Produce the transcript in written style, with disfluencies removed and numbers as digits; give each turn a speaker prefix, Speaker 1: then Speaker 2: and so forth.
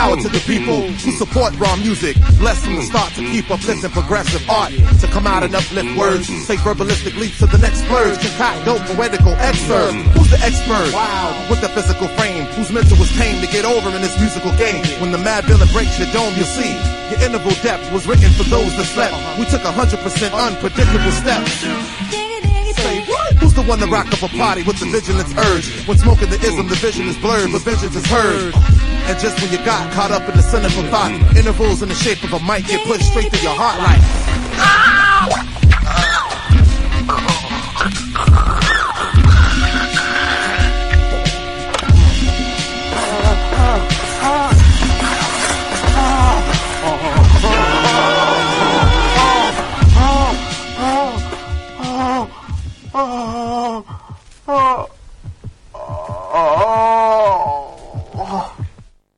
Speaker 1: power to the people who support raw music. Blessed from the start to keep uplifting progressive art. To come out and uplift words, take verbalistic leaps to the next splurge. Concoct dope poetical excerpt. Who's the expert? Wow. With the physical frame, whose mental was tame to get over in this musical game. When the mad villain breaks your dome, you'll see your interval depth was written for those that slept. We took 100% unpredictable steps. Say what? Who's the one to rock up a party with the vigilance urge? When smoking the ism, the vision is blurred, but vengeance is heard. And just when you got caught up in the cynical thought, intervals in the shape of a mic get pushed straight to your heart like, ah!